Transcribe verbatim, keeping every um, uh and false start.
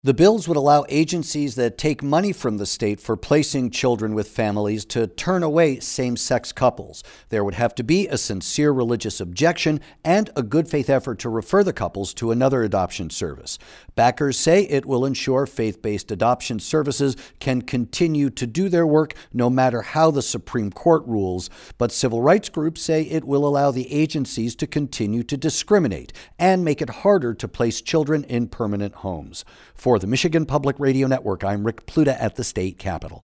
The bills would allow agencies that take money from the state for placing children with families to turn away same-sex couples. There would have to be a sincere religious objection and a good faith effort to refer the couples to another adoption service. Backers say it will ensure faith-based adoption services can continue to do their work no matter how the Supreme Court rules. But civil rights groups say it will allow the agencies to continue to discriminate and make it harder to place children in permanent homes. For the Michigan Public Radio Network, I'm Rick Pluta at the state capitol.